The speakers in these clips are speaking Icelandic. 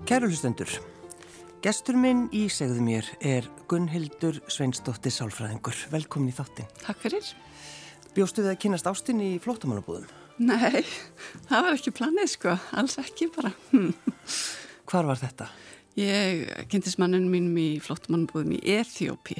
Kæru hlustendur, gestur minn í Segðu mér Gunnhildur Sveinsdóttir sálfræðingur. Velkomin í þáttinn. Takk fyrir. Bjóstu þið að kynnast ástinni í flóttamannabúðum? Nei, það var ekki planið sko, alls ekki bara. Hvar var þetta? Ég kynntist manninu mínum í flóttamannabúðum í Eþíópíu.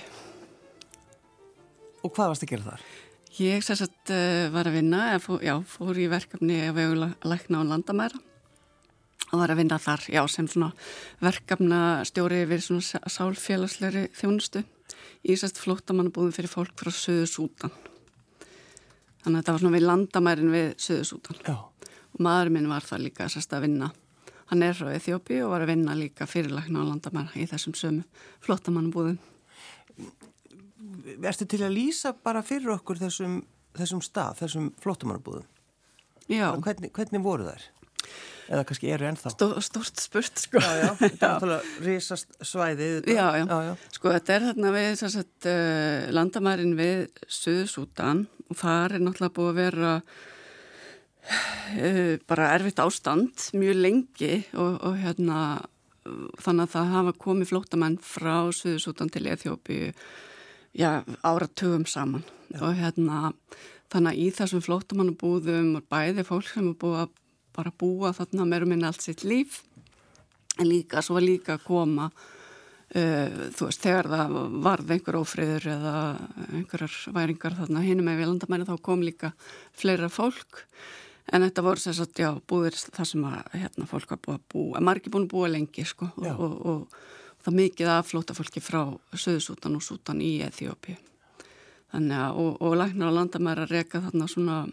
Og hvað varst að gera þar? Ég var að vinna, fór í verkefni að vegu lækna á landamæra og var að vinna þar, sem svona verkefnastjóri við svona sálfélagslegri þjónustu í flóttamannabúðum fyrir fólk frá Suður-Súdan. Þannig að þetta var svona við landamærin við Suður-Súdan. Já. Og maðurinn minn var það líka að vinna. Hann frá Eþíópíu og var að vinna líka fyrir lækna á landamæra í þessum sömu flóttamannabúðum. Ertu til að lýsa bara fyrir okkur þessum stað, þessum flóttamannabúðum? Já. Hvernig voru þær? Eða kannski ennþá? Stórt spurt, sko. Já, þetta er náttúrulega risast svæðið. Já. Sko, þetta þarna við landamærin við Suður-Súdan og þar náttúrulega búið að vera bara erfitt ástand mjög lengi og þannig að það hafa komið flóttamenn frá Suður-Súdan til Eþíópíu áratugum saman. Og þannig að í þessum flóttamannabúðum og bæði fólk sem búið að bara búa þarna meira minna allt sitt líf en svo var líka að koma þegar það varð einhver ófriður eða einhverjar væringar þarna hinum með við landamæri þá kom líka fleira fólk en þetta voru búðir þar sem að fólk var búið að búa, margir búin að búa lengi sko og það mikið af flóttafólki frá Suður-Súdan og Súdan í Eþíópíu þannig að og læknar á landamæri að reka þarna svona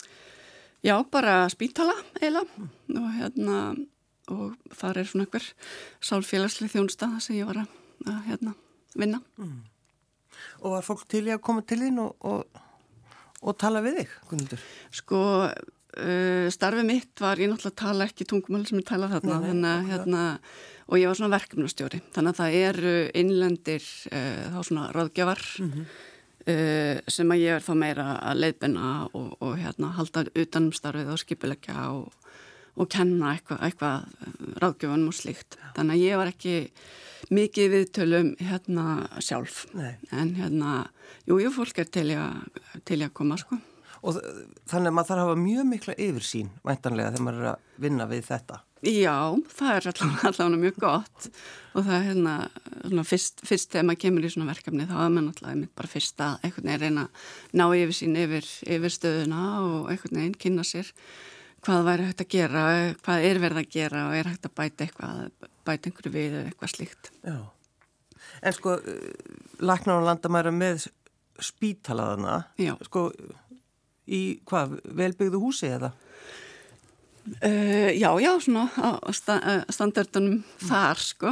bara spítala eiginlega og þar svona einhver sálfélagsleg þjónusta sem ég var að vinna. Og var fólk til í að koma til þín og tala við þig, Gunnhildur? Sko, starfið mitt var, ég náttúrulega tala ekki tungumál sem ég tala þarna, og ég var svona verkefnastjóri, þannig að það innlendir þá svona ráðgjafar, sem að ég þá meira að leiðbeina og halda utanum starfið og skipuleggja og kenna eitthvað ráðgjöfunum og slíkt. Þannig að ég var ekki mikið viðtölum sjálf. Nei. En fólk til í að koma sko. Og þannig að maður þarf að hafa mjög mikla yfirsýn væntanlega þegar maður að vinna við þetta. Já, það allavega mjög gott og það svona fyrst þegar maður kemur í svona verkefni þá maður náttúrulega bara fyrst að einhvern veginn reyna að ná yfirsýn yfir stöðuna og einhvern veginn kynna sér hvað væri hægt að gera, hvað verið að gera og hægt að bæta einhverju við eða eitthvað slíkt. Já, en sko læknar á landamæra með spítalaðana, sko í velbyggðu húsi eða? Já, svona á standardunum þar, sko.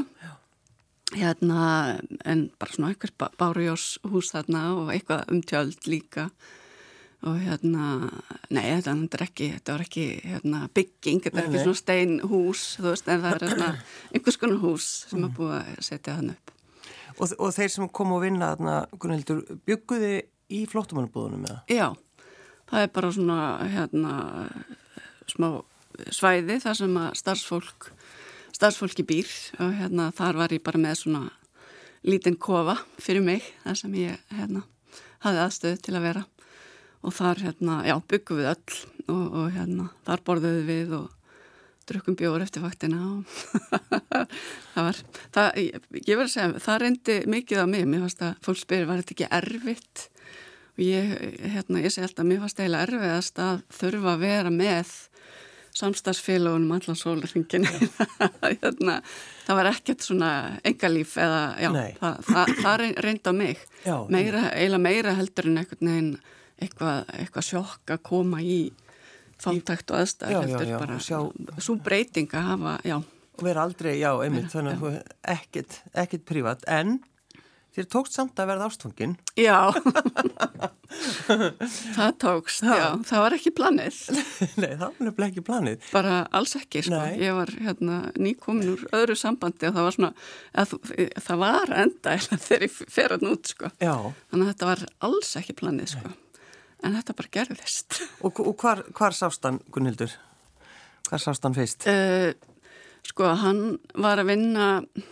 En bara svona einhver bárujós þarna og eitthvað tjöld líka. Og nei, þetta var ekki bygging, þetta ekki svona steinhús, þú veist, en það einhvers konar hús sem búið að setja þarna upp. Og þeir sem kom að vinna þarna, Gunnhildur, bjugguði í flóttamannabúðunum eða? Já, það bara svona smá svæði þar sem að starfsfólki býr og þar var ég bara með svona lítinn kofa fyrir mig þar sem ég hafði aðstöðu til að vera og þar byggum við öll og þar borðuðu við og drukkum bjór eftir vaktina og ég var að segja, það reyndi mikið á mig, mér fannst að fólk spyrir var þetta ekki erfitt og ég segi alltaf, mér fannst eiginlega erfiðast að þurfa að vera með samstarfsfélagunum allan sólarhringinn það var ekkert svona engalíf eða það reyndi á mig eiginlega meira heldur en einhvern veginn eitthvað sjokk að koma í fátækt og aðstæður heldur bara svo breyting að hafa og vera aldrei, einmitt þannig að ekkert prívat en þér tókst samt að verða ástfangin. Já, það tókst, það var ekki planið. Nei, það var nefnilega ekki planið. Bara alls ekki, sko. Nei. Ég var nýkomin úr öðru sambandi og það var svona, það var enda þegar ég fer að nút, sko. Já. Þannig að þetta var alls ekki planið, sko. En þetta bara gerðist. Og hvar sást hann, Gunnhildur? Hvar sást hann fyrst? Sko, hann var að vinna,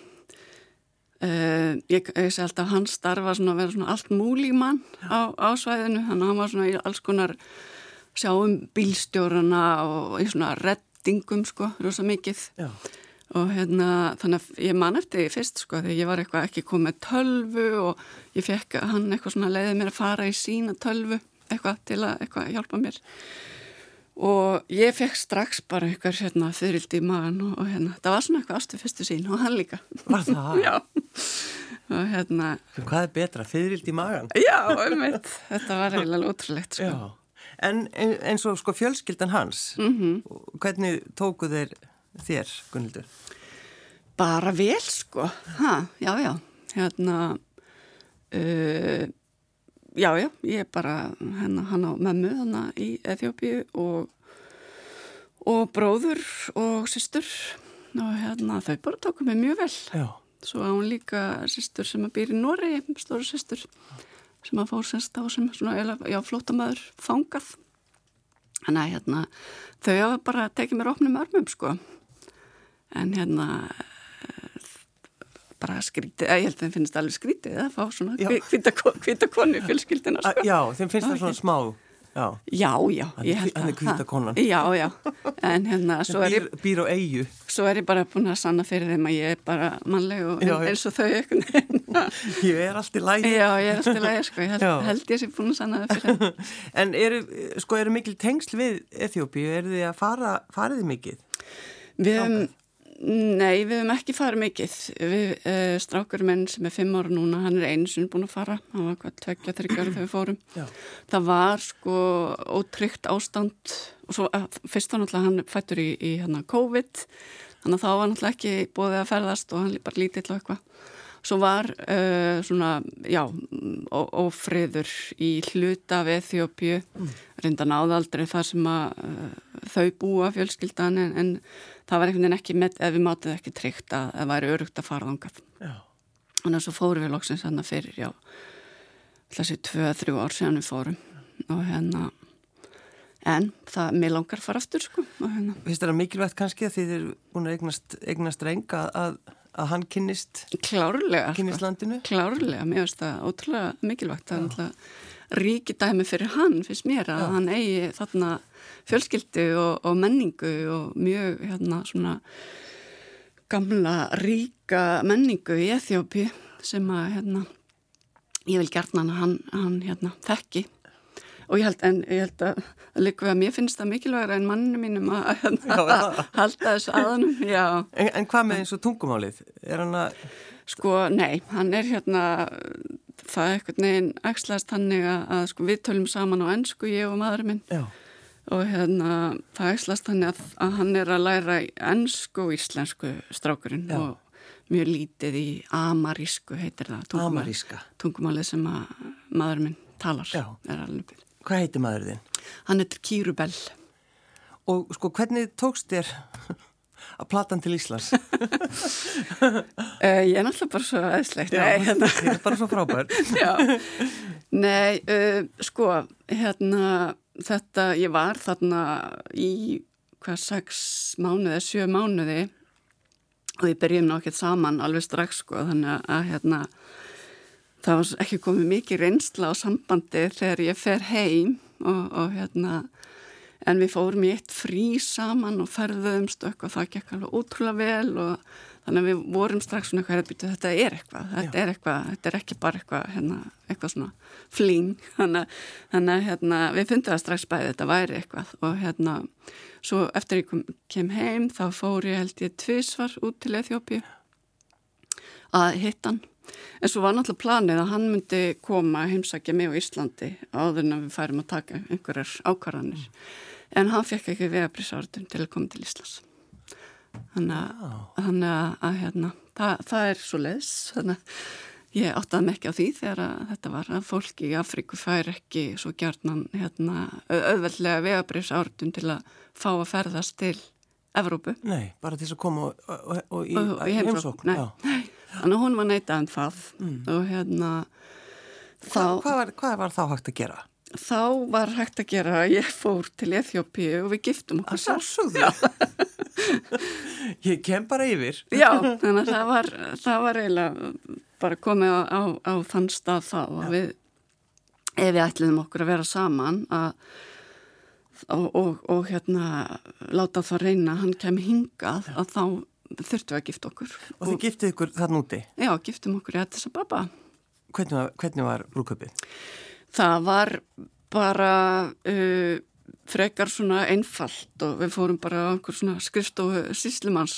ég segi alltaf, hann starfa svona að vera svona allt múlímann á svæðinu, þannig að hann var svona í alls konar sjá bílstjórana og í svona reddingum, sko, rosa mikið. Já. Og þannig að ég man eftir því fyrst, sko, þegar ég var eitthvað ekki komið með tölvu og ég fekk hann eitthvað svona leiðið mér að fara í sína tölvu, eitthvað til að eitthvað hjálpa mér. Og ég fekk strax bara eitthvað þyrildi í magan og það var svona eitthvað ástu fyrstu sín og hann líka. Var það? Já. Og Hvað er betra, þyrildi í magan? Já, þetta var eiginlega ótrúlegt, sko. Já. En eins og sko fjölskyldan hans, hvernig tóku þér, Gunnhildur? Bara vel, sko. Já. Já, ég bara hann á mömmu þannig í Eþíópíu og bróður og systur og þau bara tóku mig mjög vel. Já. Svo á hún líka systur sem að býr í Noregi, stóru systur sem að fór semst á sem svona, flóttamaður fangað. Þannig að þau hafa bara tekið mér opnum örmum, sko. En bara skrítið, ég held að þeim finnst alveg skrítið að fá svona hvíta konu í fjölskyldina, sko. Já, þeim finnst það svona smá. Já, ég held að. Hann er hvíta konan. Já. En svo býr á eyju. Svo ég bara búin að sanna fyrir þeim að ég er bara mannleg og eins og þau eitthvað. Ég er allt í lagi. Já, ég er allt í lagi, sko. Ég held ég sé búin að sanna það fyrir þeim. En eru mikil tengsl við Eþíópíu? Eru þið að farið mikið? Nei, við höfum ekki farið mikið. Strákur minn sem er 5 ára núna, hann er einu sinni búin að fara. Hann var hvað 2-3 ára þegar við fórum. Já. Það var sko ótryggt ástand og svo fyrst var náttúrulega hann fættur í COVID. Þannig að þá var náttúrulega ekki búið að ferðast og hann bara lítill og eitthvað. Svo var ófriður í hluta af Eþíópíu, reynda náðaldri þar sem að þau búa fjölskyldan en það var einhvern veginn ekki með, ef við mátið ekki tryggt að það væri örugt að fara þangað. Já. Þannig að svo fórum við loksins fyrir, þessi 2-3 ár síðan við fórum og en mér langar að fara aftur, sko. Finnst það mikilvægt kannski að þið eru búin að eignast dreng að hann kynnist landinu? Klárlega, mér finnst það ótrúlega mikilvægt. Það er náttúrulega ríkidæmi fyrir hann, finnst mér, að hann eigi þarna fjölskyldu og menningu og mjög svona gamla ríka menningu í Eþíópíu sem að ég vil gjarnan að hann þekki. Og ég held að líka við að mér finnst það mikilvægra en manninu mínum að halda þessu aðanum, já. En hvað með eins og tungumálið? Er hann að... Sko, nei, hann er það einhvern veginn æxlaðist þannig að sko, við tölum saman á ensku, ég og maðurinn minn. Já. Og það æxlaðist þannig að hann er að læra ensku og íslensku strákurinn og mjög lítið í amarísku heitir það. Amaríska? Tungumálið sem að maðurinn minn talar. Já. Er alveg. Hvað heitir maður þinn? Hann heitir Kírubel. Og sko, hvernig tókst þér að plata hann til Íslands? Ég er náttúrulega bara svo eðslegt. Ég er bara svo frábær. Já. Nei, sko, ég var þarna í 6 mánuði, 7 mánuði og ég byrjum ná ekkert saman alveg strax, sko, þannig að það var ekki komið mikið reynsla á sambandi þegar ég fer heim og en við fórum í eitt frí saman og ferðumst og það gekk alveg ótrúlega vel og þannig að við vorum strax svona þetta er eitthvað, þetta er ekki bara eitthvað svona fling, þannig að við fundum það strax bæði, þetta væri eitthvað og svo eftir ég kem heim þá fór ég held ég 2 út til Eþíópíu að hitta hann. En svo var náttúrulega planið að hann myndi koma að heimsækja mig á Íslandi áður en við færum að taka einhverjar ákvarðanir. En hann fekk ekki vegabréfsáritun til að koma til Íslands. Þannig að það er svo leiðis. Þannig að ég áttaði mig ekki á því þegar þetta var að fólk í Afríku fær ekki svo gjarnan auðveldlega vegabréfsáritun til að fá að ferðast til Evrópu. Nei, bara til að koma og í heimsókn. Nei. Þannig að hún var neitað það og Hvað var þá hægt að gera? þá var hægt að gera, ég fór til Eþíópíu og við giftum okkur. Að sjálfsögðu. Ég kem bara yfir. Já, þannig að það var eiginlega bara komið á þann stað þá að ef við ætliðum okkur að vera saman og láta það reyna, hann kemur hingað að þá þurftum við að gifta okkur. Og þið giftið ykkur þarna úti? Já, giftum okkur í Addis Ababa. Hvernig var brúðkaupið? Það var bara frekar svona einfalt og við fórum bara á einhver svona skrifstofu sýslumanns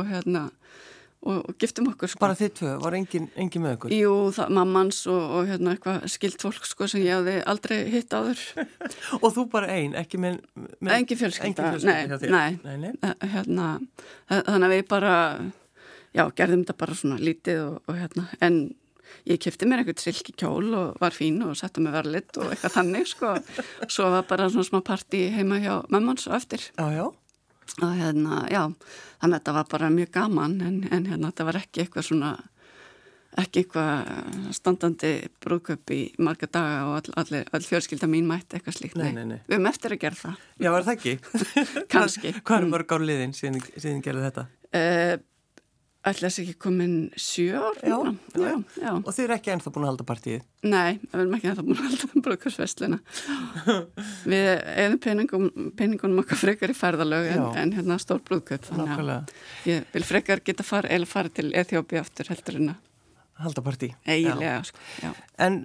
og giftum okkur. Sko. Bara þið tvö? Var engin með ykkur? Jú, mammans og eitthvað skilt fólk sko sem ég hafði aldrei hitt áður. Og þú bara ein, ekki með engin fjölskylda. Nei. Þannig að við bara gerðum þetta bara svona lítið og en ég keypti mér eitthvað silki kjól og var fín og setta mig verðlitt og eitthvað þannig sko. Svo var bara svona smá partí heima hjá mammans og eftir. Já. Og þannig að þetta var bara mjög gaman en þetta var ekki eitthvað standandi brúðkaup í marga daga og all fjölskylda mín mætti eitthvað slíkt. Nei. Við höfum eftir að gera það. Já, var það ekki? Kannski. Hvað mörg ár liðin síðan gerðu þetta? Ætli þess ekki komin 7 ár? Já. Og þið eru ekki ennþá búin að halda partíið? Nei, við erum ekki ennþá búin að halda brúðkaupsveisluna. Við erum peningunum okkar frekar í ferðalög en stór brúðkaup. Þannig að ég vil frekar geta fara til Eþíópíu aftur heldur en að halda partí. Eiginlega, sko. Já. En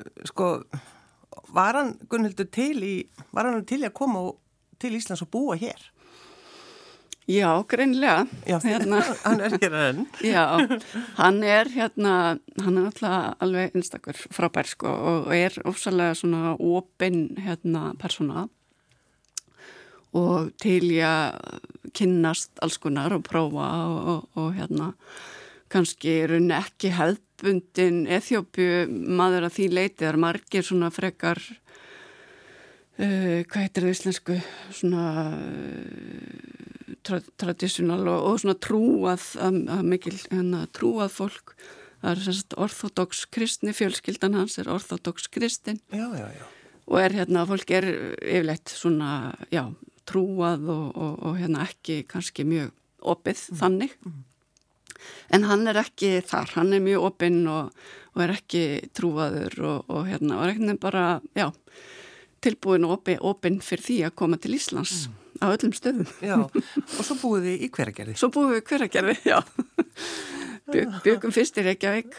var hann Gunnhildur til að koma til Íslands og búa hér? Já, greinilega. Já, hann er hér enn. Já, hann er alltaf alveg einstakur frábær sko og er ofsalega svona opin persóna og til að kynnast alls konar og prófa og kannski runni ekki hefðbundin Eþíópíu maður að því leiti, það er margir svona frekar hvað heitir það íslensku svona tradisjonal og svona trúað mikil trúað fólk. Það er semst orthodox kristni, fjölskyldan hans er orthodox kristin. Já. Og fólk er yfirleitt svona, trúað og ekki kannski mjög opið þannig. En hann er ekki þar, hann er mjög opinn og er ekki trúaður og er bara, tilbúin og opinn fyrir því að koma til Íslands á öllum stöðum. Já, og svo búið þið í Hveragerði. Svo búið við í Hveragerði, já. Byggum fyrst í Reykjavík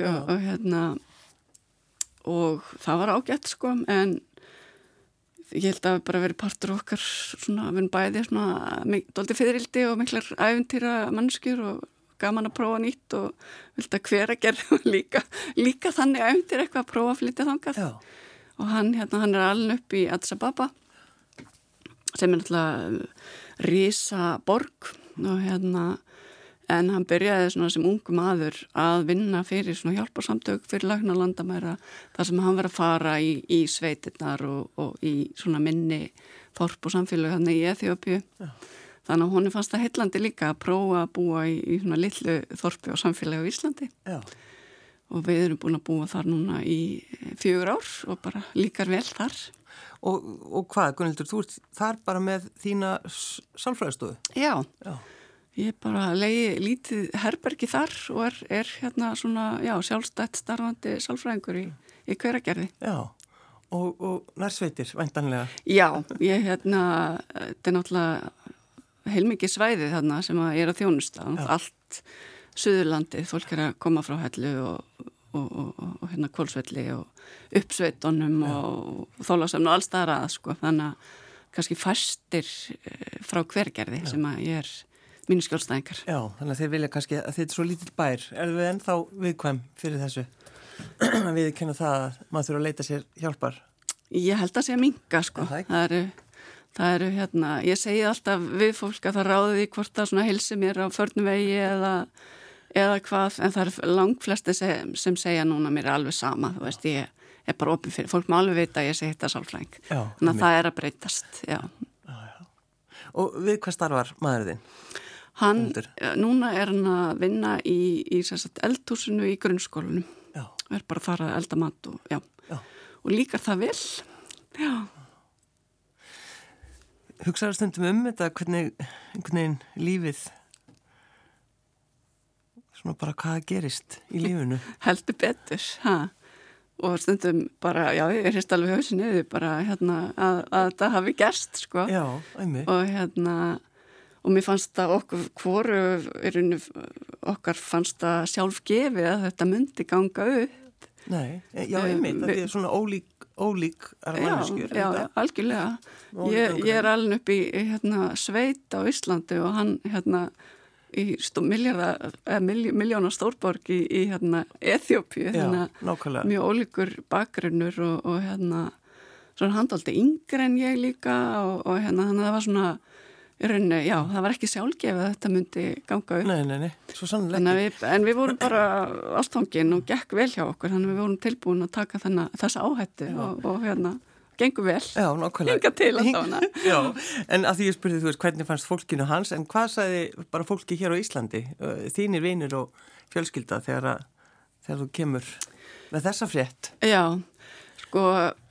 og það var ágætt sko, en ég held að bara verið partur okkar svona, við erum bæði svona dálítið fiðrildi og miklar ævintýra mannskjur og gaman að prófa nýtt og vilt að Hveragerði líka þannig ævintýra eitthvað að prófa að flytja þangað. Já. Og hann er alveg upp í Addis Ababa sem er náttúrulega risa borg og en hann byrjaði svona sem ungu maður að vinna fyrir svona hjálparsamtök fyrir Lækna og landamæra þar sem hann var að fara í sveitirnar og í svona minni þorp og samfélög hann í Eþíópíu. Já. Þannig að honum fannst það heillandi líka að prófa að búa í svona litlu þorpi og samfélagi á Íslandi. Já. Og við erum búin að búa þar núna í 4 ár og bara líkar vel þar. Og hvað, Gunnhildur, þú ert þar bara með þína sálfræðistofu? Já. Ég bara leiði lítið herbergi þar og er svona, sjálfstætt starfandi sálfræðingur í Hveragerði. Já, og nærsveitir, væntanlega? Já, þetta er náttúrulega heilmikið svæðið þarna sem að er að þjónusta. Allt Suðurlandið, fólk er að koma frá Hellu og Hvolsvelli og uppsveitunum og Þorlákshöfn og alls staðar að sko. Þannig að kannski fæstir frá Hveragerði sem að ég er mínu skjólstæðingar. Já, þannig að þeir vilja kannski að þið er svo lítill bær. Er við ennþá viðkvæm fyrir þessu? Við kenna það að maður þurfa að leita sér hjálpar? Ég held að sé að minnka sko. Það eru ég segi alltaf við fólk að það ráði því hvort það svona hilsi mér á förnum vegi eða hvað, en það er langflesti sem segja núna mér er alveg sama, þú veist, ég er bara opið fyrir, fólk má alveg vita að ég segi þetta sálfræðing, þannig að það er að breytast, já. Og við hvað starfar maður þinn? Núna er hann að vinna í eldhúsinu í grunnskólanum, er bara að fara að elda mat og líkar það vel. Já. Hugsaðu stundum þetta, hvernig einhvern veginn lífið, svona bara hvað gerist í lífinu? Heldur betur, og stundum bara, já, ég hrist alveg hausin yfir bara að þetta hafi gerst, sko. Já, einmitt. Og mér fannst það okkar fannst það sjálf gefið að þetta myndi ganga upp. Nei, já, einmitt, það er svona ólík manneskjur. Já, algjörlega. Ég er alveg upp í sveit á Íslandi og hann í miljóna stórborg í Eþjópíu, mjög ólíkur bakgrunnur og svona hann dálítið yngri en ég líka og þannig að það var svona í rauninni, já, það var ekki sjálfgefið að þetta myndi ganga upp. Nei, svo sannlega ekki. En við vorum bara ástfangin og gekk vel hjá okkur, þannig að við vorum tilbúin að taka þessa áhættu og gengur vel. Já, nákvæmlega. Hinga til alltaf hana. Já, en að því ég spurði, þú veist, hvernig fannst fólkinu hans, en hvað sagði bara fólki hér á Íslandi, þínir vinir og fjölskylda þegar þú kemur með þessa frétt? Já, sko,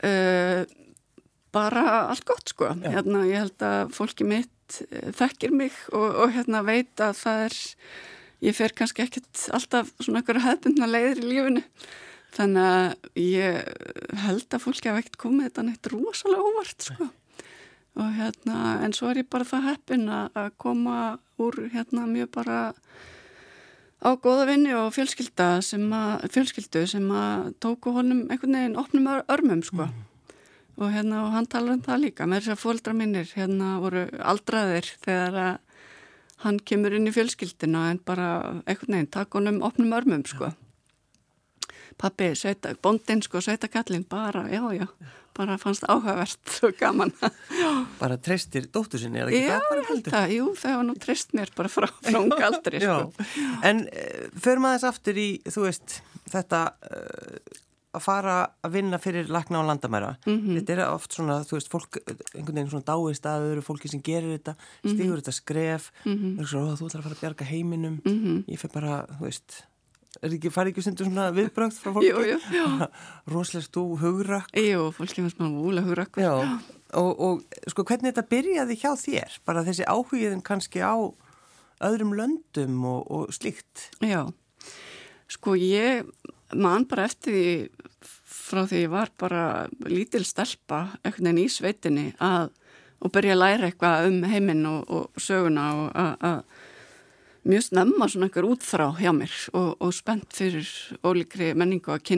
bara allt gott, sko. Ég held að fólki mitt þekkir mig og veit að það ég fer kannski ekkert alltaf svona einhverja hefðbundna leiðir í lífinu. Þannig að ég held að fólki hafa ekkert komið þetta neitt rosalega óvart, sko. Og en svo er ég bara það heppin að koma úr mjög bara á góða vinni og fjölskyldu sem að tóku honum einhvern veginn opnum örmum, sko. Og og hann talar það líka. Með þess að foreldrar mínir voru aldraðir þegar að hann kemur inn í fjölskylduna en bara einhvern veginn taka honum opnum örmum, sko. Pappi, bóndinn, sko, sveitakallinn, bara, já, bara fannst áhugavert og gaman. Bara treystir dóttur sinni, ekki það bara heldur? Já, jú, það var nú treyst mér bara frá unga aldri, sko. En förum aðeins aftur í, þú veist, þetta að fara að vinna fyrir lækna á landamæra. Þetta er oft svona, þú veist, fólk, einhvern veginn svona dáist að öðru fólki sem gerir þetta, stígur þetta skref, þú ætlar að fara að bjarga heiminum, ég fer bara, þú veist, farið ekki stundur svona viðbrögð frá fólki? Jú. Rosalega stú hugrakk. Jú, fólki var svona vúlega hugrakk. Já, og sko hvernig þetta byrjaði hjá þér? Bara þessi áhugiðin kannski á öðrum löndum og slíkt? Já, sko ég man bara eftir því frá því ég var bara lítil stelpa einhvern veginn í sveitinni og byrja að læra eitthvað heiminn og söguna og að mjög snemma svona einhver útþrá hjá mér og spennt fyrir ólíkri menningu að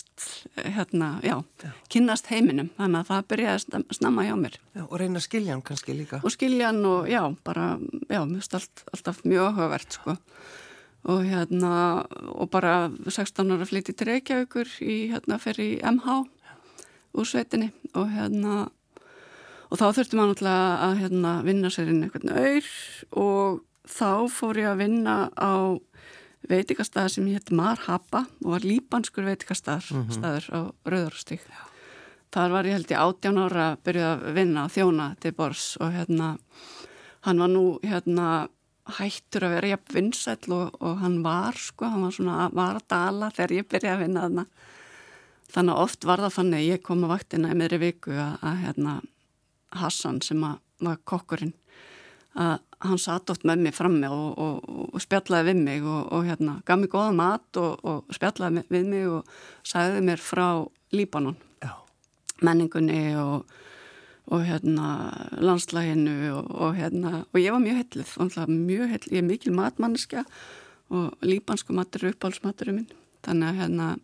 kynnast heiminum, þannig að það byrjaði snemma hjá mér. Já, og reyna að skilja hann kannski líka. Og skilja hann og mjög alltaf mjög áhugavert, sko. Og bara 16 ára flytti til Reykjavíkur fer í MH úr sveitinni og þá þurfti maður náttúrulega að vinna sér inn einhvern aur og þá fór ég að vinna á veitingastað sem hétt Marhaba og var líbanskur veitingastaður á Rauðarárstíg. Þar var ég held ég 18 ára byrjuð að vinna þjóna til borðs og hann var nú hættur að vera jafn vinsæll og hann var, sko, hann var að dala þegar ég byrjaði að vinna þarna. Þannig að oft var það þannig, ég kom á vaktina í miðri viku að Hassan sem var kokkurinn, að hann satt oft með mig frammi og spjallaði við mig og gaf mér góðan mat og spjallaði við mig og sagði mér frá Líbanon, menningunni og landslæginu og ég var mjög heilluð, ég er mikil matmanneskja og líbansku matur er uppáhaldsmaturinn minn, þannig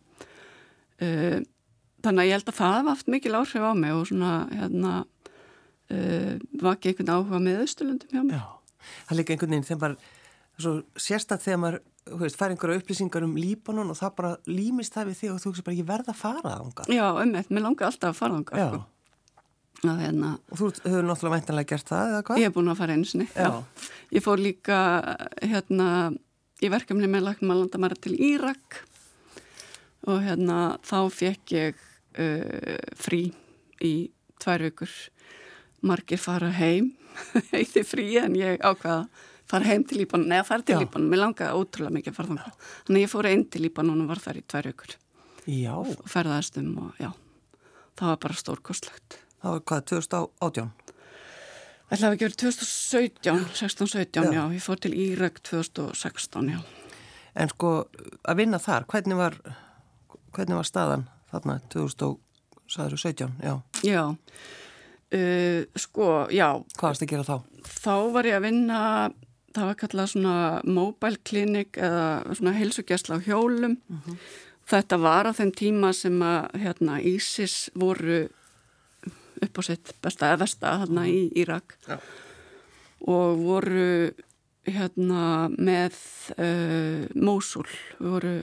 að ég held að það var haft mikil áhrif á mig og svona var ekki einhvern áhuga með Austurlöndum hjá mig. Já, það er líka einhvern veginn þegar maður svo sérstætt þegar maður fær einhverja upplýsingar Líbanon og það bara límist það við þig og þú veist bara ég verð að fara þangað. Já, mér langar alltaf að fara þangað, sko. Og þú hefur náttúrulega væntanlega gert það, eða hvað? Ég hef búin að fara einu sinni, já. Ég fór líka í verkefni með læknum að landamæra til Írak og þá fekk ég frí í 2 vikur. Margir fara heim í því frí en ég ákvaða fara heim til Líbanon, neða fara til Líbanon, mér langaði ótrúlega mikið að fara þangað. Þannig að ég fór inn til Líbanon og var þar í 2 vikur. Já. Og ferðaðist og það var bara stórkostlegt. Það var hvað, 2018? Það hafi ekki verið 2017, 16-17, já. Ég fór til Írak 2016, já. En sko, að vinna þar, hvernig var staðan þarna 2017, já? Já, sko, já. Hvað varst að gera þá? Þá var ég að vinna, það var kallað svona mobile clinic eða svona heilsugæsla á hjólum. Þetta var á þeim tíma sem að ISIS voru upp á sitt besta eða versta þarna í Írak og voru með Mósul, voru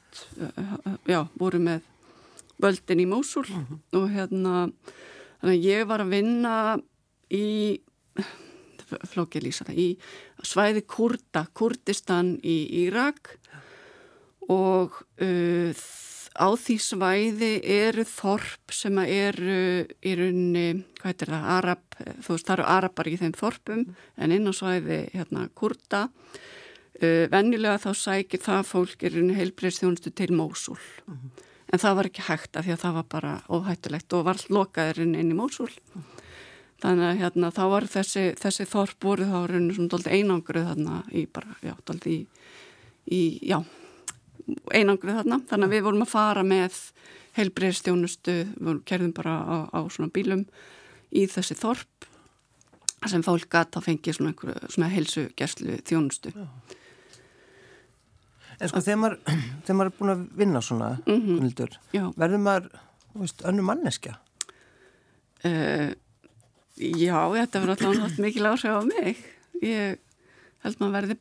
með völdin í Mósul og þannig að ég var að vinna í flókið lýsa það, í svæði Kurdistan í Írak og á því svæði eru þorp sem eru í rauninni, hvað heitir það, það eru arabar í þeim þorpum en inn á svæði Kurda. Venjulega þá sækir það fólk í rauninni heilbrigðisþjónustu til Mósul. En það var ekki hægt af því að það var bara óhættulegt og var lokaður inn í Mósul. Þannig að þá var þessi þorp voru þá rauninni svona dálítið einangruð þarna einangruð þarna, þannig að við vorum að fara með heilbrigðisþjónustu, við kerðum bara á svona bílum í þessi þorp sem fólk gat að fengi svona heilsugæslu þjónustu. En sko þegar maður er búin að vinna svona, Gunnhildur, verður maður, önnur manneskja? Já, þetta verður alltaf haft mikil áhrif á mig. Ég held maður verði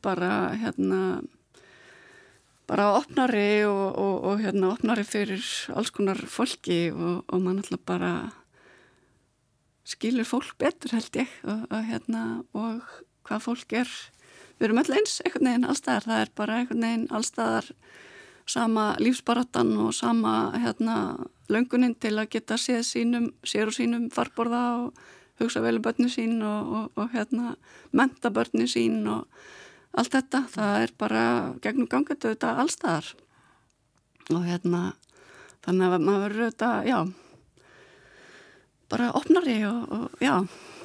bara opnari og opnari fyrir alls konar fólki og mann alltaf bara skilur fólk betur held ég og hvað fólk er. Við erum öll eins einhvern veginn allstaðar, það er bara einhvern veginn allstaðar sama lífsbaráttan og sama löngunin til að geta séð sér og sínum farborða og hugsa vel börnin sín og mennta börnin sín og allt þetta, það er bara gegnum gangandi auðvitað allstaðar og þannig að maður verður auðvitað, bara opnari og já.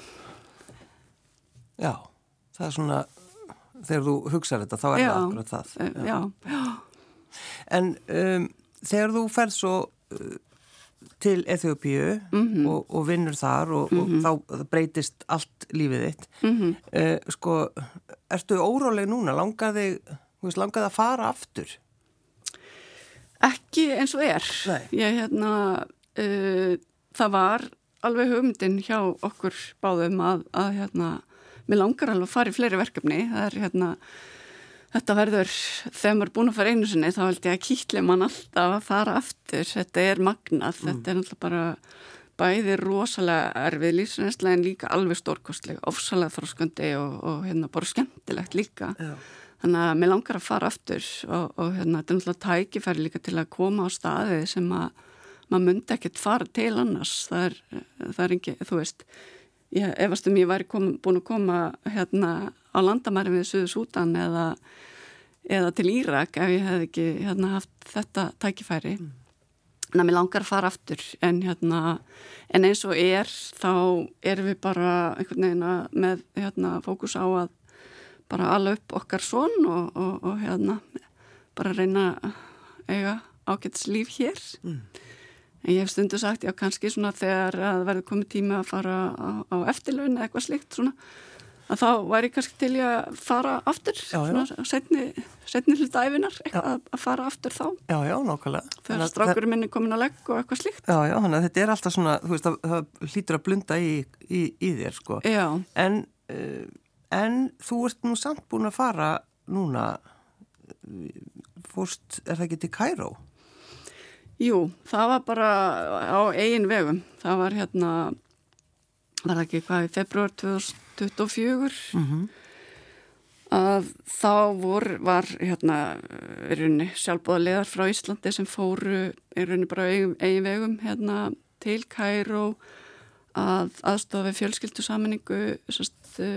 Já, það er svona, þegar þú hugsar þetta, þá er það akkurat það. Já. En þegar þú ferð svo til Eþíópíu og vinnur þar og þá breytist allt lífið þitt. Sko, ertu óróleg núna? Langaði að fara aftur? Ekki eins og er. Ég, það var alveg hugmyndin hjá okkur báðum að mér langar alveg að fara í fleiri verkefni. Það er þetta verður, þegar maður er búin að fara einu sinni, þá held ég að kýtli mann alltaf að fara aftur. Þetta er magnað, þetta er alltaf bara bæði rosalega erfið lífsreynsla en líka alveg stórkostlega, ofsalega þroskandi og bara skemmtilegt líka. Já. Þannig að mér langar að fara aftur og þetta er alltaf tækifæri líka til að koma á staði sem að maður myndi ekkert fara til annars. Það er ekki, þú veist, ég efast ég væri búin að koma á landamæri við Suður-Súdan eða til Írak ef ég hefði ekki haft þetta tækifæri. Þannig að mér langar að fara aftur en eins og þá erum við bara einhvern veginn með fókus á að bara ala upp okkar son og bara reyna að eiga ágætis líf hér. En ég hef stundu sagt, já kannski svona þegar að verður komið tími að fara á eftirlaun eða eitthvað slíkt svona, að þá væri kannski til ég að fara aftur, svona seinni hluta ævinar, eitthvað að fara aftur þá. Já, nákvæmlega. Þegar strákurinn minn er komin að legg og eitthvað slíkt. Já, þannig að þetta er alltaf svona, þú veist, það hlýtur að blunda í þér, sko. Já. En þú ert nú samt búin að fara núna, fórst, er það ekki til Kaíró? Jú, það var bara á eigin vegum. Það var var það ekki hvað í febrúar 2024 að þá var í rauninni sjálfboðaliðar frá Íslandi sem fóru í rauninni bara eigin vegum til Kaíró að aðstofa við fjölskyldusameiningu,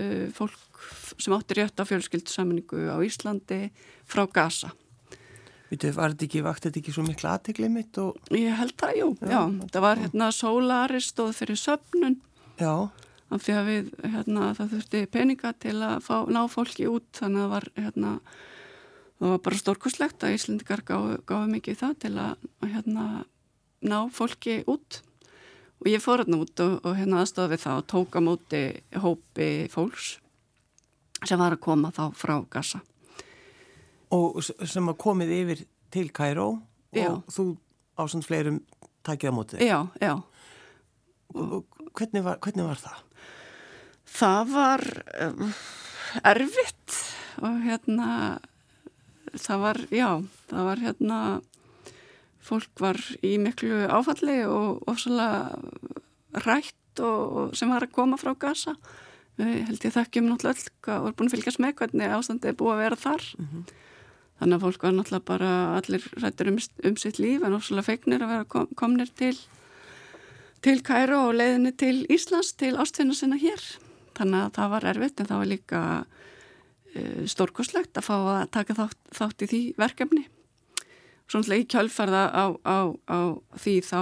fólk sem átti rétt á fjölskyldusameiningu á Íslandi frá Gaza. Var þetta ekki svo mikla athygli mitt? Ég held það, já. Það var Solaris stóð fyrir söfnun. Já. Af því að það þurfti peninga til að ná fólki út, þannig að það var bara stórkostlegt að Íslendingar gáfu mikið það til að ná fólki út. Og ég fór út og aðstoða við það og tók á móti hópi fólks sem var að koma þá frá Gaza. Og sem að komið yfir til Kaíró og þú ásamt fleirum takið á móti þig? Já. Og hvernig var það? Það var erfitt og það var fólk var í miklu áfalli og ofsalega rætt og sem var að koma frá Gaza. Við held ég þekkjum náttúrulega öll og er búin að fylgjast með hvernig ástandið er búið að vera þar. Þannig að fólk var náttúrulega bara allir rættur sitt líf en ofsalega fegnir að vera komnir til Kaíró og leiðinni til Íslands, til ástvina sinna hér. Þannig að það var erfitt en það var líka stórkostlegt að fá að taka þátt í því verkefni. Svona í kjölfarða á því þá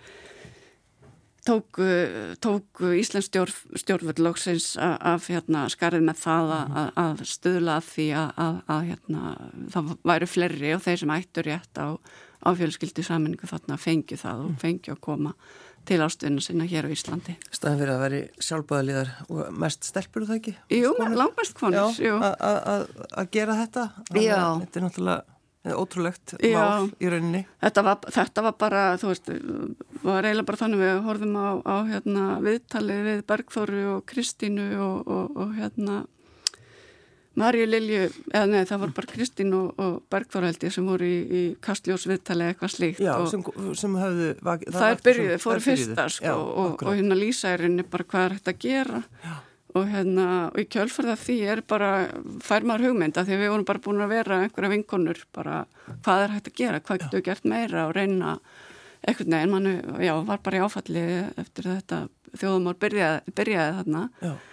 tók Íslands stjórnvöld loksins af skarið með það að stuðla að því að það væru fleiri og þeir sem ættu rétt á fjölskyldu sameiningu þarna fengju það og fengju að koma til ástvinna sinna hér á Íslandi. Staðan fyrir að veri sjálfbæðaliðar og mest stelpur það ekki? Jú, langmest konur. Já, að gera þetta? Já. Þetta er náttúrulega ótrúlegt mál í rauninni. Þetta var bara, þú veist, var eiginlega bara þannig við horfum á viðtalið við Bergþóru og Kristínu og Maríu Lilju, eða nei, það var bara Kristín og Bergþóra held ég sem voru í Kastljós viðtalið eitthvað slíkt. Já, sem höfðu... Það fóru fyrsta, sko, og lýsa í rauninni bara hvað er hægt að gera. Já. Og í kjölfarða því bara fær maður hugmynd að því að við vorum bara búin að vera einhverja vinkonur bara hvað er hægt að gera, hvað getur við gert meira og reyna eitthvað neginn, mann var bara í áfalli eftir þetta þjóðumár byrjaði þarna.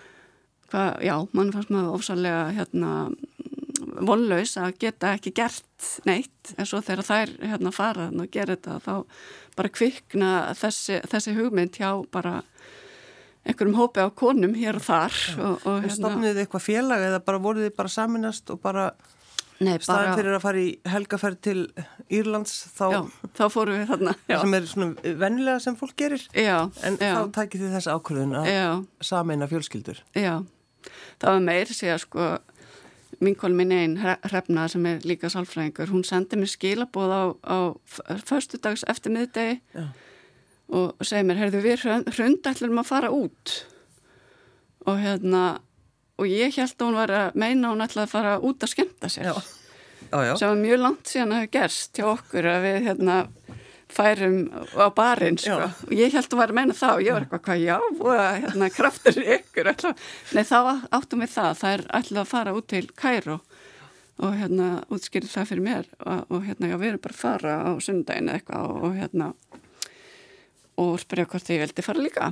Mann fannst maður ofsalega vonlaus að geta ekki gert neitt en svo þegar þær fara og gera þetta þá bara kvikna þessi hugmynd hjá bara einhverjum hópi á konum hér og þar. Stofnuðu þið eitthvað félag eða bara voruð þið bara saminast og bara staðan fyrir að fara í helgaferð til Írlands þá fórum við þarna. Já. Sem er svona venjulega sem fólk gerir. Já. En þá tækið þið þessa ákvörðun að sameina fjölskyldur. Já. Það var meir segja sko vinkonu mín einn Hrefna sem er líka sálfræðingur, hún sendi mér skilaboð á föstudags eftir miðdegi og segi mér, heyrðu við Hrund ætlum að fara út og ég held að hún var að meina hún ætlaði að fara út að skemmta sér sem var mjög langt síðan að hafa gerst hjá okkur að við færum á barinn sko. Og ég held að vera að meina það og ég var eitthvað kraftur í ykkur nei þá áttum við það ætlaði að fara út til Kaíró og útskýrði það fyrir mér og við erum bara að fara á sundaginn eitthvað og spyrja hvort ég vildi fara líka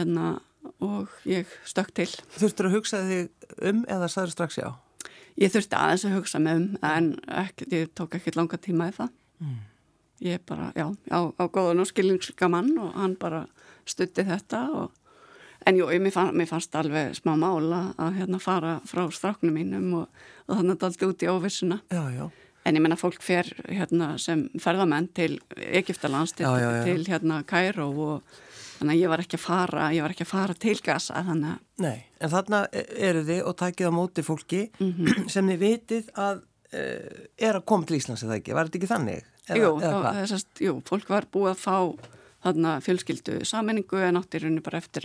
og ég stökk til. Þurftur að hugsa þig eða sagður strax já? Ég þurfti aðeins að hugsa mig en ég tók ekkert langa tíma í það. Ég bara, á góðan og skilningsríka mann og hann bara studdi þetta en mér fannst alveg smá mála að fara frá stráknum mínum og þannig að daldi út í óvissuna. Já. En ég menna fólk fer sem ferðamenn til Egyptalands til Kaíró og þannig að ég var ekki að fara til Gaza þannig að... Nei, en þarna eru þið og takið á móti fólki sem þið vitið að er að koma til Íslands eða ekki, var þetta ekki þannig? Jú, fólk var búið að fá þarna fjölskyldu sameiningu en átti í rauninni bara eftir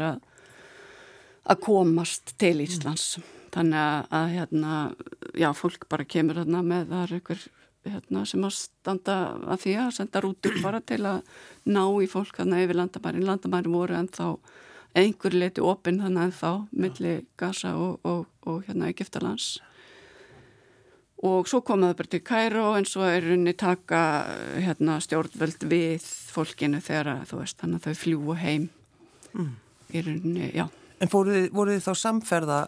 að komast til Íslands. Þannig að fólk bara kemur þarna með það einhver sem að standa að því að senda rútur bara til að ná í fólk þarna yfir landamærin. Landamærin voru ennþá einhver leiti opinn þannig ennþá milli Gaza og Egyptalands. Og svo komaðu bara til Kaíró en svo er rauninni taka stjórnvöld við fólkinu þegar þannig að þau fljúa heim í rauninni, En voruð þið þá samferða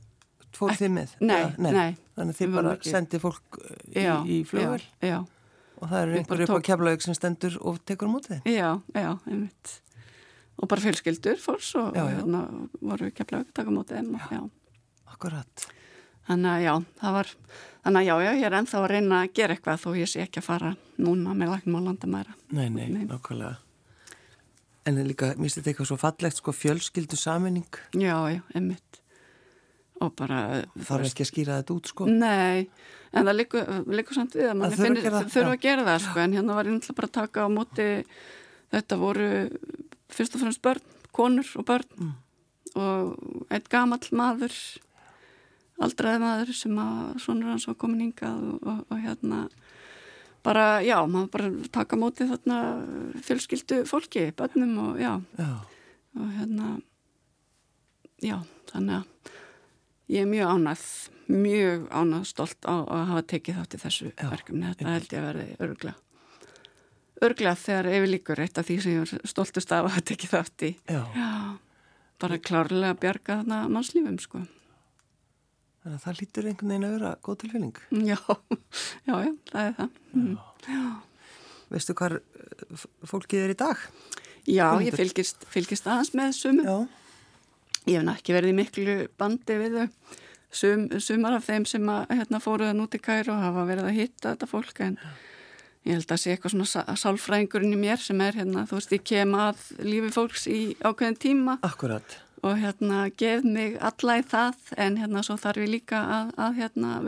fóruð þið með? Nei. Þannig að þið bara sendið fólk í flugvél? Já. Og það eru einhver upp á Keflavík sem stendur og tekur á móti þið? Já, einmitt. Og bara fjölskyldur fórs og hérna voru Keflavík að taka á móti þeim. Já, akkurat. Þannig að já, þannig að ég er ennþá að reyna að gera eitthvað þó ég sé ekki að fara núna með læknum á landamæra. Nei, nákvæmlega. En líka, mér finnst þetta eitthvað svo fallegt, sko, fjölskyldu sameining. Já, einmitt. Og bara... Þarf ekki að skýra þetta út, sko? Nei, en það liggur samt við að manni þurfa að gera það, sko, en hérna var ég náttúrulega bara að taka á móti, þetta voru fyrst og fremst börn, konur og börn og einn gamall maður, aldraði maður sem að sonur hans var komin hingað og hérna bara, já, maður bara taka á móti þarna fjölskyldu fólki, börnum og og hérna, já, þannig að ég er mjög ánægð stolt á að hafa tekið þátt í þessu verkefni. Þetta held ég að verði örglega þegar yfir líkur eitt af því sem ég er stoltust af að hafa tekið þátt í. Já. Bara klárlega að bjarga þarna mannslífum, sko. Þannig að það lítur einhvern veginn að vera góð tilfinning. Já, það er það. Já. Veistu hvar fólkið er í dag? Já, ég fylgist aðeins með sumum. Já. Ég hef ekki verið í miklu bandi við þau. Sumar af þeim sem fóru það nú til Kaíró og hafa verið að hitta þetta fólk en ég held að sé eitthvað svona sálfræðingurinn í mér sem er þú veist, ég kem að lífi fólks í ákveðin tíma. Akkurat. Og gef mig alla í það en svo þarf ég líka að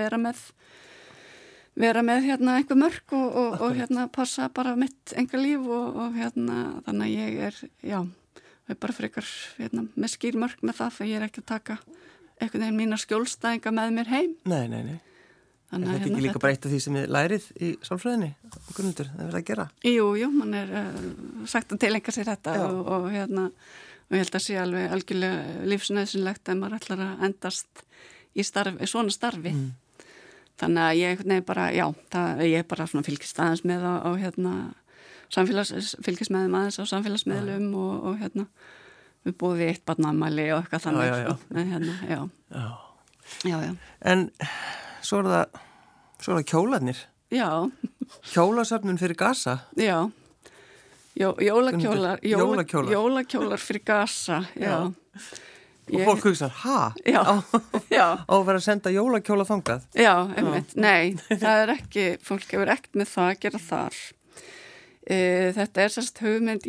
vera með einhver mörk og passa bara mitt enga líf og þannig að ég er, það er bara frekar með skýrmörk með það þegar ég er ekki að taka einhvern veginn mína skjólstæðinga með mér heim. Nei. Er þetta ekki líka bara eitt af því sem þið lærið í sálfræðinni? Gunnhildur, það verður að gera? Jú, mann er sagt að tilengja sér þetta og ég held að sé alveg algjörlega lífsnauðsynlegt að maður ætlar að endast í svona starfi. Þannig að ég bara, ég er bara svona fylgist aðeins með fylgist með þeim aðeins á samfélagsmiðlum og við búið eitt barnaamæli og eitthvað þannig. Já. En svo er það kjólarnir. Já. Kjólasöfnun fyrir Gaza. Já. Jólakjólar fyrir Gaza, já. Og fólk hugsa, Já. Á að vera að senda jólakjóla þangað? Já, einmitt. Nei, það er ekki, fólk hefur ekkert með það að gera þar. Þetta er sérst hugmynd,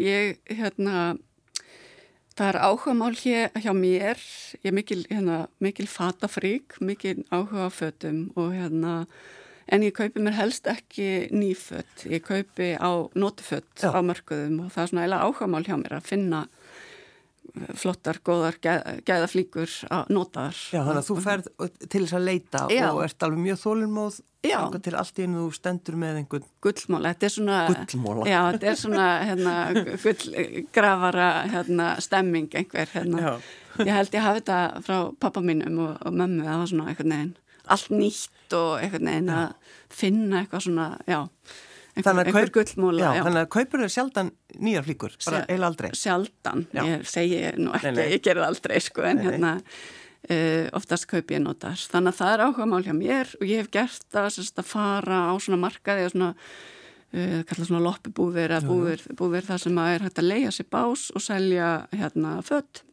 það er áhugamál hjá mér, ég er mikil fatafrík, mikil áhuga á fötum og en ég kaupi mér helst ekki nýföt, ég kaupi á notuföt á mörkuðum og það er svona eiginlega áhugamál hjá mér að finna flottar, góðar, gæðaflíkur að notaðar. Já, þannig að þú ferð til þess að leita og ert alveg mjög þolinmóð til allt í einu þú stendur með einhvern gullmóla. Þetta er svona gullmóla. Já, þetta er svona gullgrafara stemming einhver. Ég held ég hafi þetta frá pappa mínum og mömmu, það var svona einhvern veginn allt nýtt og einhvern veginn að finna eitthvað svona, einhver gullmóla. Þannig að kaupur þér sjaldan nýjar flíkur, bara eiginlega aldrei? Sjaldan, ég segi nú ekki, ég gerði aldrei, sko, en oftast kaupi ég notar. Þannig að það er áhugamál hjá mér og ég hef gert það að fara á svona markaði og svona, kalla svona loppubúðir eða búðir þar sem að er hægt að leigja sér bás og selja föt.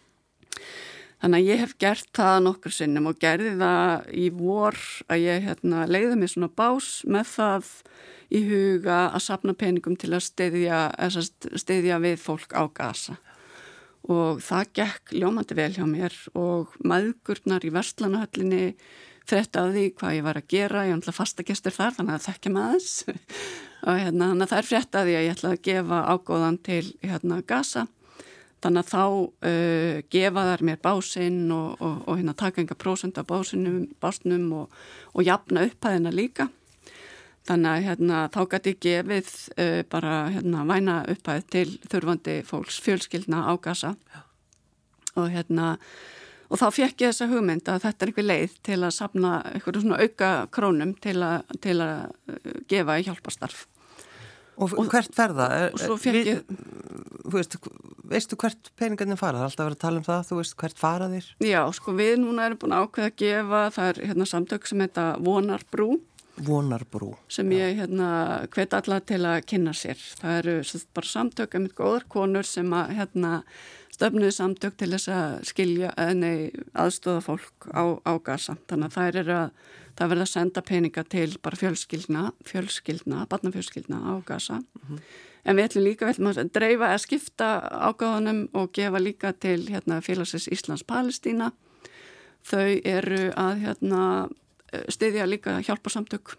Þannig að ég hef gert það nokkur sinnum og gerði það í vor að ég leigði mér svona bás með það í huga að safna peningum til að styðja við fólk á Gaza. Og það gekk ljómandi vel hjá mér og mæðgurnar í Verslunarhöllinni frétta af því hvað ég var að gera. Ég var náttúrulega fastagestur þar, þannig að þekkja mig aðeins. Og þannig að það er frétta af því að ég ætlaði að gefa ágóðan til Gaza. Þannig að þá gefa þær mér básinn og taka enga prósent af básnum og jafna upphæðina líka. Þannig að þá gæti ég gefið bara væna upphæð til þurfandi fólks fjölskyldna á Gaza. Og þá fekk ég þessa hugmynd að þetta er einhver leið til að safna einhverjum svona auka krónum til að gefa í hjálparstarf. Og hvert ferða? Og svo fekk ég... Veistu hvert peningarnir fara? Það er alltaf að vera að tala um það, þú veist hvert fara þér? Já, sko við núna erum búin að ákveða að gefa, það er samtök sem heita Vonarbrú Vonarbrú. Sem ég hvet alla til að kynna sér. Það eru bara samtök með góðar konur sem að stöfnuðu samtök til þess að aðstoða fólk á Gaza. Þannig að það verða að senda peninga til bara fjölskyldna, barnafjölskyldna á Gaza. En við ætlum að dreifa að skipta ágáðunum og gefa líka til félagsins Íslands Palestína. Þau eru að styðja líka hjálparsamtök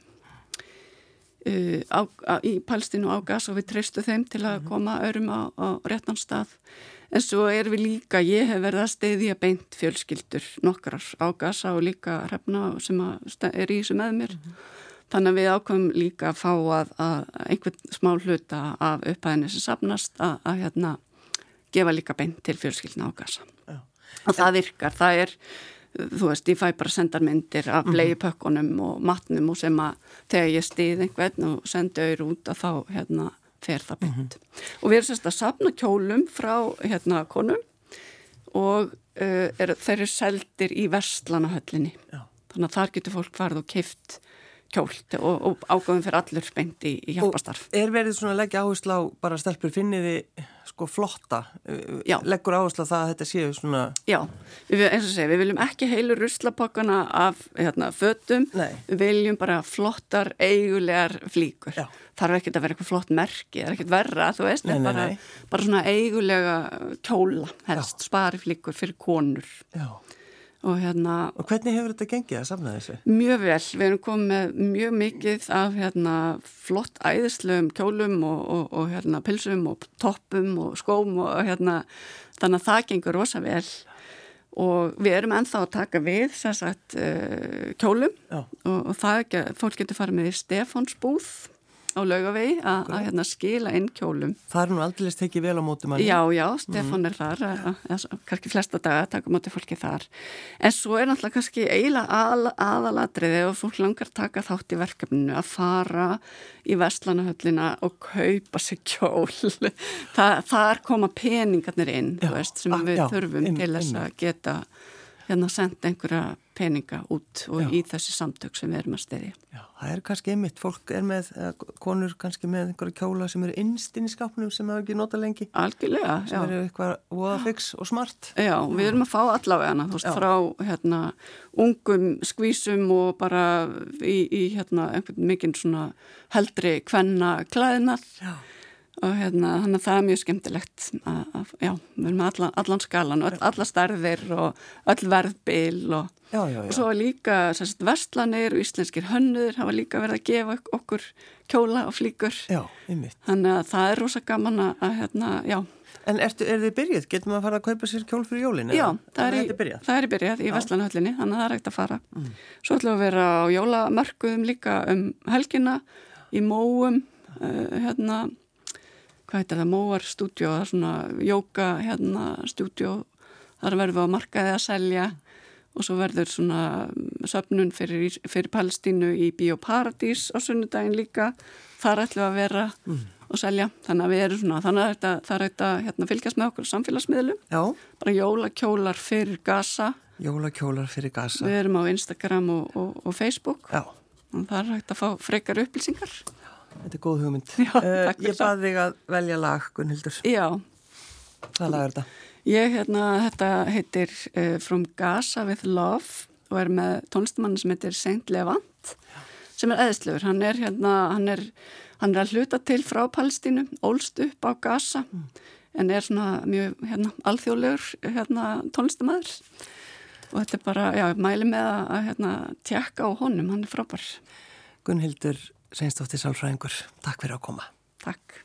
í Palestínu á Gaza og við treystum þeim til að koma öðrum á réttan stað. En svo erum við líka, ég hef verið að styðja beint fjölskyldur nokkrar á Gaza og líka Hrefna sem er í þessu með mér. Þannig að við ákveðum líka að fá að einhvern smá hluta af upphæðinni sem safnast að gefa líka beint til fjölskyldna á Gaza. Já. Og það virkar, það er, þú veist, ég fæ bara sendarmyndir af bleiupökkunum og matnum og sem að þegar ég styð einhvern og sendi auður út að þá fer það beint. Og við erum að safna kjólum frá konum og þeir eru seldir í Verslunarhöllinni. Þannig að þar getur fólk farið og keypt kjól og ágöfum fyrir allur beint í hjálparstarf. Og verið svona að leggja áherslu á bara stelpur finniði flotta? Já. Leggur áherslu á það að þetta séu svona... Já, eins og segja, við viljum ekki heilu ruslapakkana af fötum. Nei. Við viljum bara flottar, eigulegar flíkur. Já. Þarf ekki að vera eitthvað flott merki, það er ekkert verra, þú veist, bara svona eigulega kjóla, helst spariflíkur fyrir konur. Já. Og hvernig hefur þetta gengið að safna þessu? Mjög vel, við erum komið með mjög mikið af flott æðislegum kjólum og pilsum og toppum og skóm og þannig að það gengur rosa vel og við erum ennþá að taka við kjólum og það fólk getur farið með í Stefánsbúð á Laugavegi að skila inn kjólum. Það er nú aldrei tekið vel á móti manni. Já, Stefán er þar, kannski flesta daga að taka móti fólki þar. En svo er náttúrulega kannski eiginlega aðalatriði og fólk langar taka þátt í verkefninu að fara í Verslunarhöllina og kaupa sér kjól. Þar koma peningarnir inn, þú veist, sem við þurfum til þess að geta senda einhverja peninga út og í þessi samtök sem við erum að styðja. Já, það er kannski einmitt, fólk er með, konur kannski með einhverja kjóla sem eru innst inn í skápnum sem hafa ekki notað lengi. Algjörlega, já. Sem eru eitthvað voðafix og smart. Já, við erum að fá allavega þú veist, frá ungum skvísum og bara í einhvern mikinn svona heldri kvenna klæðnað. Já. Og þannig að það er mjög skemmtilegt að við erum með allan skalan og alla stærðir og öll verðbil og svo líka verslanir og íslenskir hönnuðir hafa líka verið að gefa okkur kjóla og flíkur. Já, einmitt. Þannig að það er rosa gaman að En er þið byrjuð? Getur maður að fara að kaupa sér kjól fyrir jólin? Já, það er byrjað í Verslunarhöllinni, þannig að það er hægt að fara. Svo ætlum við að vera á jólamörkuðum líka helgina í Móum, hvað heitir það, Móar stúdíó, það er svona jóka stúdíó, þar verðum við á markaði að selja og svo verður svona söfnun fyrir Palestínu í Bíóparadís á sunnudaginn líka, þar ætlum við að vera og selja, þannig að við erum svona, þannig að það er að fylgjast með okkur samfélagsmiðlum. Já. Bara jólakjólar fyrir Gaza. Jólakjólar fyrir Gaza. Við erum á Instagram og Facebook. Já. Og það er hægt að fá frekar upplýsingar. Þetta er góð hugmynd. Já, ég bað þig að velja lag, Gunnhildur. Já. Hvað lag er þetta? Þetta heitir From Gaza with Love og er með tónlistamann sem heitir Saint Levant sem er æðislegur. Hann er að hluta til frá Palestínu, ólst upp á Gaza en er svona mjög alþjóðlegur tónlistamæður og þetta er bara, mæli með að tjekka á honum, hann er frábær. Gunnhildur Sveinsdóttir sálfræðingur, takk fyrir að koma. Takk.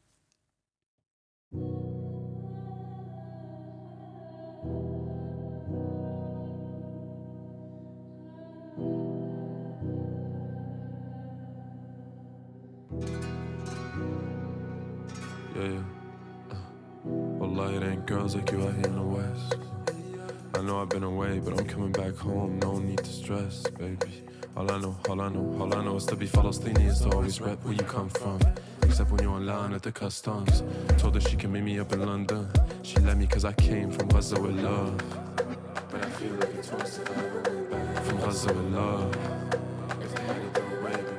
Yeah. Wallahi, it ain't girls like you out here in the West. I know I've been away, but I'm coming back home. No need to stress, baby. All I know is to be Palestinian, is to always rep where you come from. Except when you're online at the customs. Told her she can meet me up in London. She let me cause I came from Gaza with love. But I feel like it's twice if I ever went back. From Gaza with love. If they had it their way,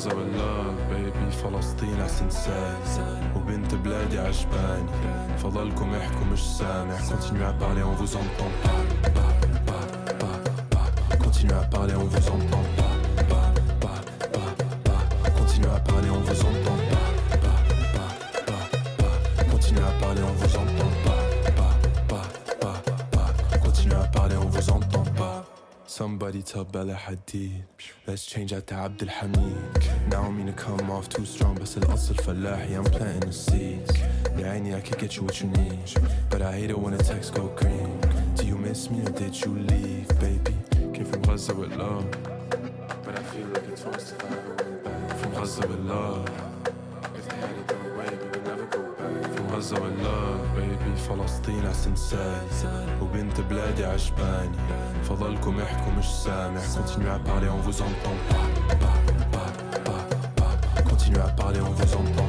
غزة بالله baby فلسطين عسنساي وبنت بلادي عجباني فضلكم احكوا مش سامع continuez à parler on vous entend continuez à parler on vous entend continuez à parler on vous entend continuez à parler on vous entend continuez à parler on vous entend pas. Somebody tell Bella Hadid let's change out to Abdul Hamid. Now I mean to come off too strong بس الأصل فلاحي I'm planting the seeds. يا عيني I could get you what you need but I hate it when the texts go green. Do you miss me or did you leave baby? Came from Gaza with love but I feel like it's worse if I ever went back. From Gaza with love if they had it their way we would never go back. From Gaza with love baby فلسطين عسنساي وبنت بلادي عجباني فضلكم احكوا مش سامع continuez à parler on vous entend continuez à parler on vous entend